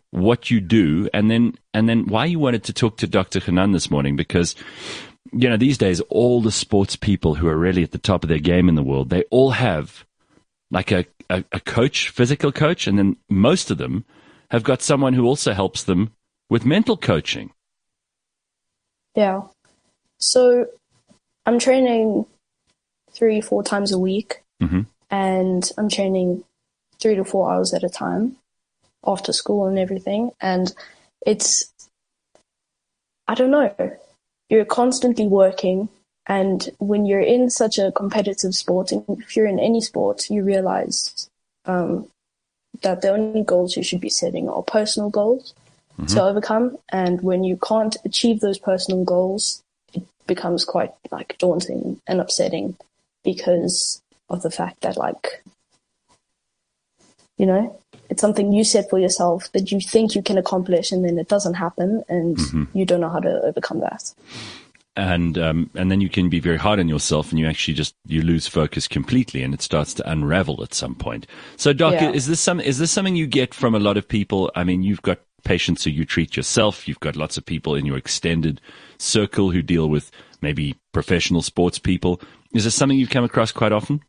what you do, and then and then why you wanted to talk to Doctor Hanan this morning, because, you know, these days, all the sports people who are really at the top of their game in the world, they all have like a, a, a coach, physical coach, and then most of them have got someone who also helps them with mental coaching. Yeah. So I'm training three, four times a week, Mm-hmm. and I'm training three to four hours at a time after school and everything. And it's, I don't know, you're constantly working. And when you're in such a competitive sport, and if you're in any sport, you realize um, that the only goals you should be setting are personal goals mm-hmm. to overcome. And when you can't achieve those personal goals, it becomes quite like daunting and upsetting because of the fact that, like, you know, it's something you set for yourself that you think you can accomplish, and then it doesn't happen, and mm-hmm. you don't know how to overcome that. And um, and then you can be very hard on yourself, and you actually just you lose focus completely, and it starts to unravel at some point. So, Doc, yeah. is this some is this something you get from a lot of people? I mean, you've got patients who you treat yourself. You've got lots of people in your extended circle who deal with maybe professional sports people. Is this something you've come across quite often?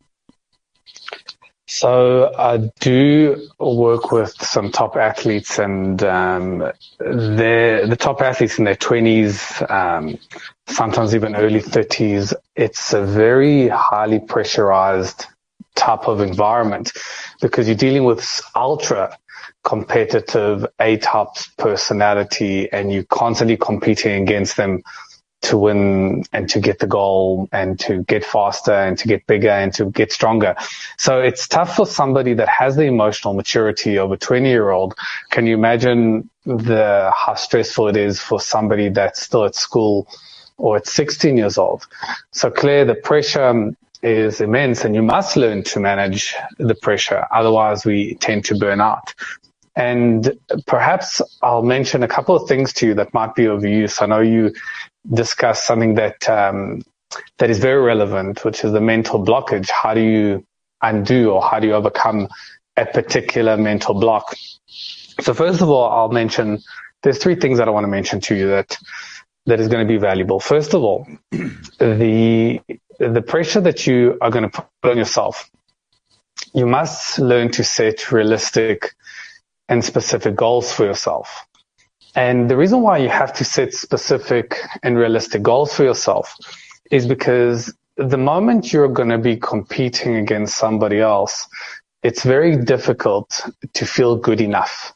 So I do work with some top athletes, and um, they're the top athletes in their twenties, um, sometimes even early thirties. It's a very highly pressurized type of environment because you're dealing with ultra competitive A-type personality, and you're constantly competing against them to win and to get the goal and to get faster and to get bigger and to get stronger. So it's tough for somebody that has the emotional maturity of a twenty year old. Can you imagine the, how stressful it is for somebody that's still at school or at sixteen years old? So Claire, the pressure is immense, and you must learn to manage the pressure. Otherwise we tend to burn out. And perhaps I'll mention a couple of things to you that might be of use. I know you discussed something that um, that is very relevant, which is the mental blockage. How do you undo, or how do you overcome a particular mental block? So first of all, I'll mention, there's three things that I want to mention to you that that is going to be valuable. First of all, the the pressure that you are going to put on yourself, you must learn to set realistic and specific goals for yourself. And the reason why you have to set specific and realistic goals for yourself is because the moment you're going to be competing against somebody else, it's very difficult to feel good enough.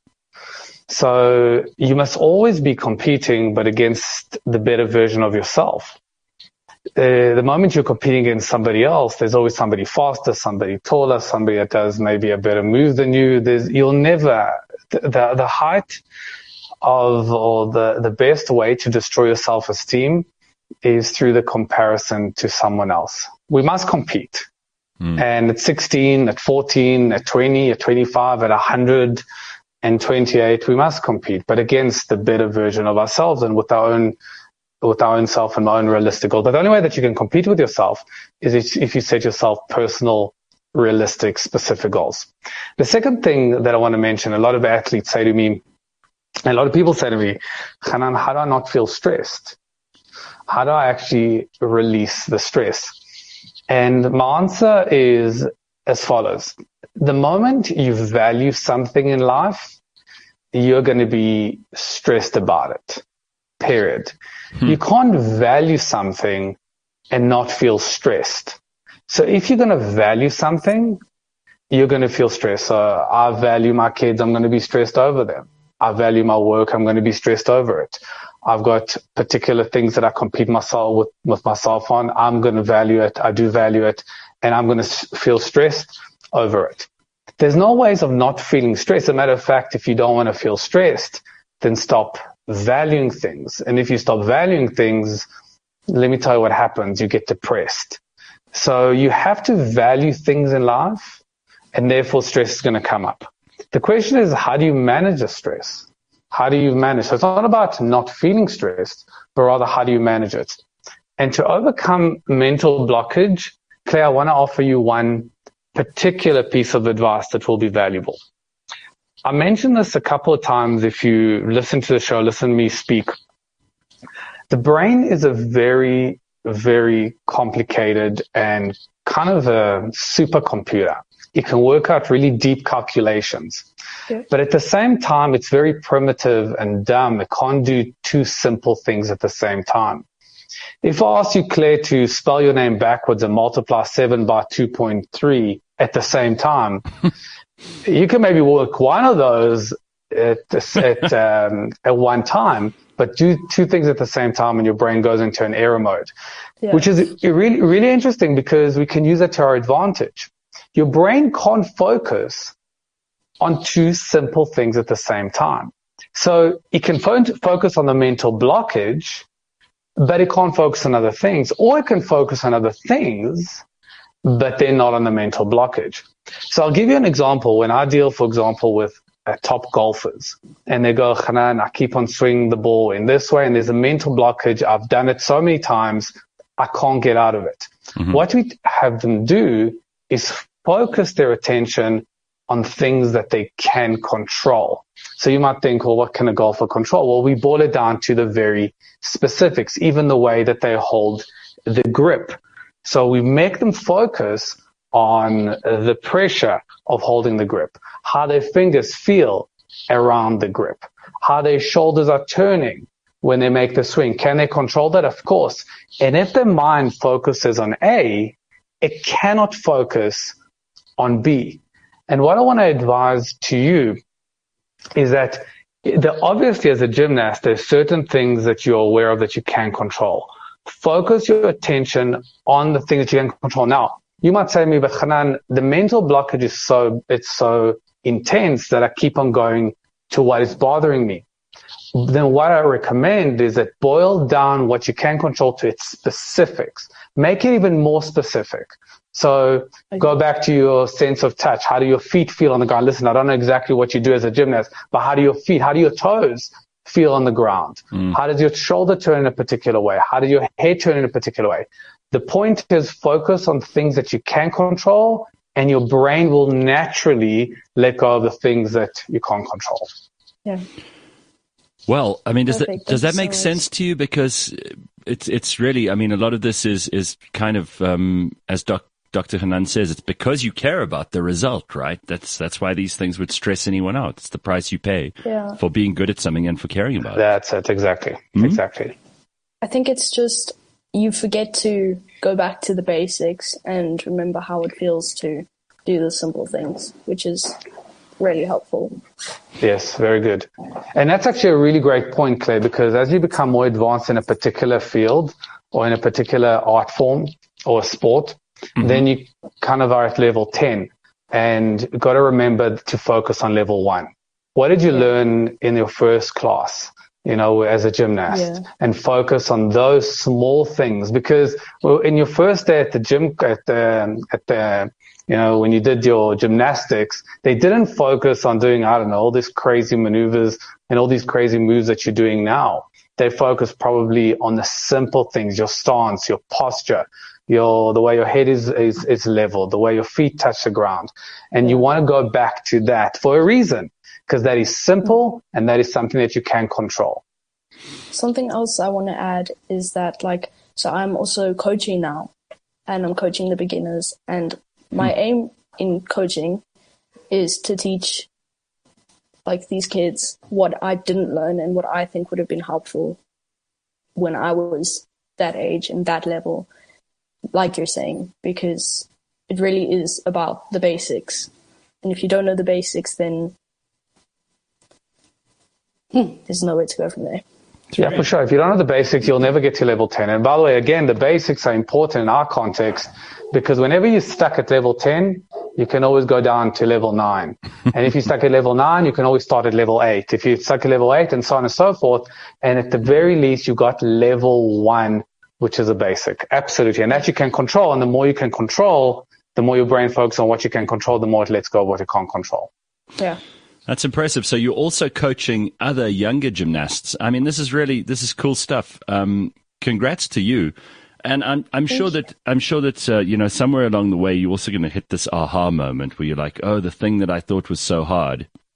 So you must always be competing, but against the better version of yourself. Uh, the moment you're competing against somebody else, there's always somebody faster, somebody taller, somebody that does maybe a better move than you. There's, you'll never, the, the, the height of, or the, the best way to destroy your self-esteem is through the comparison to someone else. We must compete. Mm. And at sixteen, at fourteen, at twenty, at twenty-five, at one hundred twenty-eight, we must compete, but against the better version of ourselves and with our own with our own self and our own realistic goals. But the only way that you can compete with yourself is if you set yourself personal, realistic, specific goals. The second thing that I want to mention, a lot of athletes say to me, and a lot of people say to me, Hanan, how do I not feel stressed? How do I actually release the stress? And my answer is as follows. The moment you value something in life, you're going to be stressed about it. Period. Hmm. You can't value something and not feel stressed. So if you're going to value something, you're going to feel stressed. So I value my kids, I'm going to be stressed over them. I value my work, I'm going to be stressed over it. I've got particular things that I compete myself with, with myself on. I'm going to value it. I do value it, and I'm going to s- feel stressed over it. There's no ways of not feeling stressed. As a matter of fact, if you don't want to feel stressed, then stop valuing things. And if you stop valuing things, let me tell you what happens. You get depressed. So you have to value things in life, and therefore stress is going to come up. The question is, how do you manage the stress? How do you manage? So it's not about not feeling stressed, but rather how do you manage it? And to overcome mental blockage, Claire, I want to offer you one particular piece of advice that will be valuable. I mentioned this a couple of times. If you listen to the show, listen to me speak. The brain is a very, very complicated and kind of a supercomputer. It can work out really deep calculations. Yeah. But at the same time, it's very primitive and dumb. It can't do two simple things at the same time. If I ask you, Claire, to spell your name backwards and multiply seven by two point three at the same time, you can maybe work one of those at, at, um, at one time, but do two things at the same time and your brain goes into an error mode, yeah. which is really, really interesting because we can use it to our advantage. Your brain can't focus on two simple things at the same time. So it can fo- focus on the mental blockage, but it can't focus on other things, or it can focus on other things, but they're not on the mental blockage. So I'll give you an example. When I deal, for example, with uh, top golfers, and they go, Hanan, I keep on swinging the ball in this way, and there's a mental blockage. I've done it so many times, I can't get out of it. Mm-hmm. What we have them do is focus their attention on things that they can control. So you might think, well, what can a golfer control? Well, we boil it down to the very specifics, even the way that they hold the grip. So we make them focus on the pressure of holding the grip, how their fingers feel around the grip, how their shoulders are turning when they make the swing. Can they control that? Of course. And if their mind focuses on A, it cannot focus on B. And what I want to advise to you is that the, obviously as a gymnast, there's certain things that you're aware of that you can control. Focus your attention on the things that you can control. Now, you might say to me, but Hanan, the mental blockage is so, it's so intense that I keep on going to what is bothering me. Then what I recommend is that boil down what you can control to its specifics. Make it even more specific. So go back to your sense of touch. How do your feet feel on the ground? Listen, I don't know exactly what you do as a gymnast, but how do your feet, how do your toes feel on the ground? Mm. How does your shoulder turn in a particular way? How does your head turn in a particular way? The point is focus on things that you can control, and your brain will naturally let go of the things that you can't control. Yeah. Well, I mean, does that, does that make sense to you? Because it's it's really, I mean, a lot of this is is kind of um, as Doc, Doctor Hanan says, it's because you care about the result, right? That's that's why these things would stress anyone out. It's the price you pay yeah. for being good at something and for caring about that's it. That's it, exactly. Mm-hmm. Exactly. I think it's just you forget to go back to the basics and remember how it feels to do the simple things, which is really helpful. Yes, very good. And that's actually a really great point, Claire, because as you become more advanced in a particular field or in a particular art form or sport, mm-hmm. then you kind of are at level ten, and you've got to remember to focus on level one. What did you yeah. learn in your first class, you know, as a gymnast? Yeah. And focus on those small things, because well, in your first day at the gym, at the, at the, you know, when you did your gymnastics, they didn't focus on doing, I don't know, all these crazy maneuvers and all these crazy moves that you're doing now. They focused probably on the simple things, your stance, your posture, your, the way your head is, is, is level, the way your feet touch the ground. And you want to go back to that for a reason, because that is simple and that is something that you can control. Something else I want to add is that, like, so I'm also coaching now, and I'm coaching the beginners, and my aim in coaching is to teach like these kids what I didn't learn and what I think would have been helpful when I was that age and that level, like you're saying, because it really is about the basics. And if you don't know the basics, then hmm, there's nowhere to go from there. Yeah, for sure. If you don't know the basics, you'll never get to level ten. And by the way, again, the basics are important in our context, because whenever you're stuck at level ten, you can always go down to level nine. And if you're stuck at level nine, you can always start at level eight. If you're stuck at level eight, and so on and so forth. And at the very least, you got level one, which is a basic. Absolutely. And that you can control. And the more you can control, the more your brain focuses on what you can control, the more it lets go of what it can't control. Yeah. That's impressive. So you're also coaching other younger gymnasts. I mean, this is really, this is cool stuff. Um, congrats to you. And I'm, I'm sure that, I'm sure that, uh, you know, somewhere along the way, you're also going to hit this aha moment where you're like, oh, the thing that I thought was so hard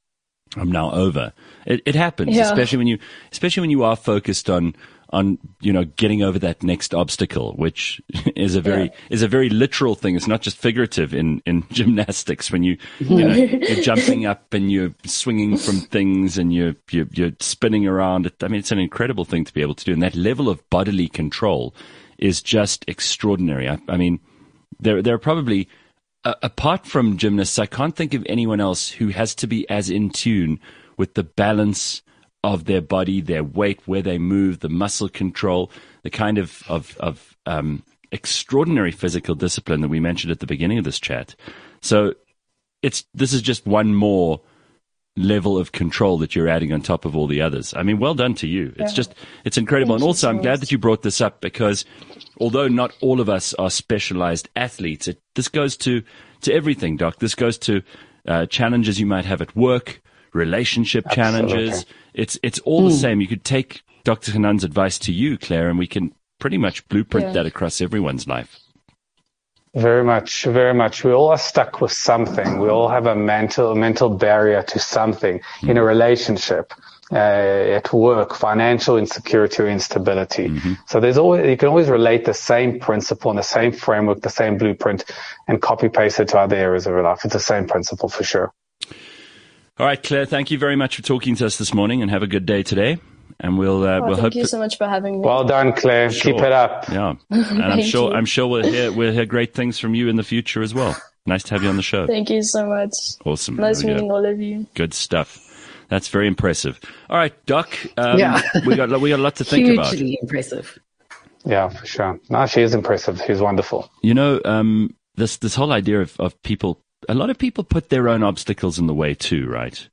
I'm now over. It, it happens, Yeah. especially when you, especially when you are focused on, on, you know, getting over that next obstacle, which is a very, Yeah. is a very literal thing. It's not just figurative in, in gymnastics when you, you know, you're jumping up and you're swinging from things and you're, you're, you're spinning around. I mean, it's an incredible thing to be able to do. And that level of bodily control is just extraordinary. I, I mean, there, there are probably, uh, apart from gymnasts, I can't think of anyone else who has to be as in tune with the balance of their body, their weight, where they move, the muscle control, the kind of, of, of um, extraordinary physical discipline that we mentioned at the beginning of this chat. So it's this is just one more level of control that you're adding on top of all the others. I mean, well done to you. It's Yeah. just, it's incredible. Thank and you also, so I'm glad much. that you brought this up because although not all of us are specialized athletes, it, this goes to, to everything, Doc. This goes to uh, challenges you might have at work, relationship Absolutely. challenges. It's, it's all the same. You could take Doctor Hanan's advice to you, Claire, and we can pretty much blueprint Yeah. that across everyone's life. Very much, very much. We all are stuck with something. We all have a mental, mental barrier to something in a relationship, uh, at work, financial insecurity or instability. So there's always, you can always relate the same principle and the same framework, the same blueprint and copy paste it to other areas of your life. It's the same principle for sure. All right, Claire, thank you very much for talking to us this morning and have a good day today. And we'll, uh, Oh, we'll thank hope you that- so much for having me. Well done, Claire. Sure. Keep it up. Yeah, and I'm Thank sure you. I'm sure we'll hear we'll hear great things from you in the future as well. Nice to have you on the show. Thank you so much. Awesome. Nice There we go. meeting all of you. Good stuff. That's very impressive. All right, Doc. Um, Yeah. we got we got a lot to think about. Hugely impressive. Yeah, for sure. No, she is impressive. She's wonderful. You know, um, this this whole idea of, of people. A lot of people put their own obstacles in the way too, right?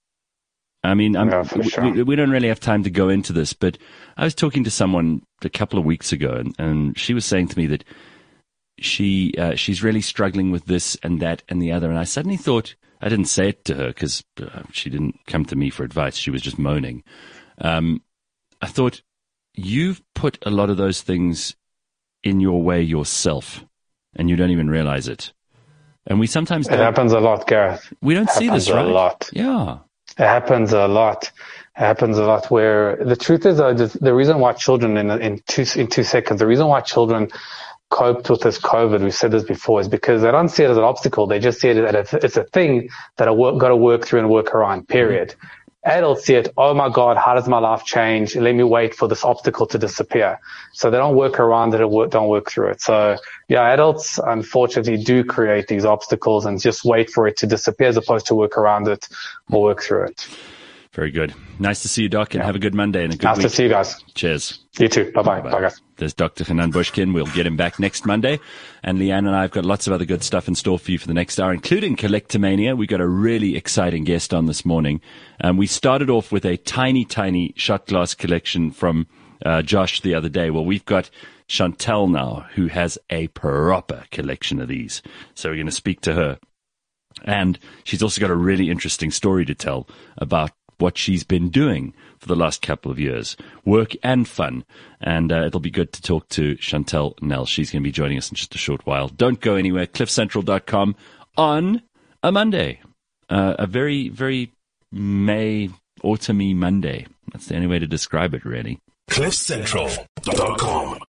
I mean, I'm, Yeah, for we- sure. we, we don't really have time to go into this, but I was talking to someone a couple of weeks ago, and, and she was saying to me that she uh, she's really struggling with this and that and the other. And I suddenly thought, I didn't say it to her because uh, she didn't come to me for advice. She was just moaning. Um, I thought, you've put a lot of those things in your way yourself, and you don't even realize it. And we sometimes It don't, happens a lot, Gareth. we don't It see this, happens right? a lot. Yeah. It happens a lot. It happens a lot where the truth is, though, the, the reason why children in, in two, in two seconds, the reason why children coped with this COVID, we've said this before, is because they don't see it as an obstacle. They just see it as a, it's a thing that I've got to work through and work around, period. Adults see it, oh my God, how does my life change? Let me wait for this obstacle to disappear. So they don't work around it or work, don't work through it. So yeah, adults unfortunately do create these obstacles and just wait for it to disappear as opposed to work around it or work through it. Very good. Nice to see you, Doc, and Yeah. have a good Monday and a good Nice week. to see you guys. Cheers. You too. Bye-bye. Bye-bye. Bye, guys. There's Doctor Hanan Bushkin. We'll get him back next Monday. And Leanne and I have got lots of other good stuff in store for you for the next hour, including Collectomania. We got a really exciting guest on this morning. Um, we started off with a tiny, tiny shot glass collection from uh, Josh the other day. Well, we've got Chantel now, who has a proper collection of these. So we're going to speak to her. And she's also got a really interesting story to tell about what she's been doing for the last couple of years, work and fun. And uh, it'll be good to talk to Chantel Nell. She's going to be joining us in just a short while. Don't go anywhere. cliff central dot com on a Monday. Uh, a very, very May, autumny Monday. That's the only way to describe it, really. cliff central dot com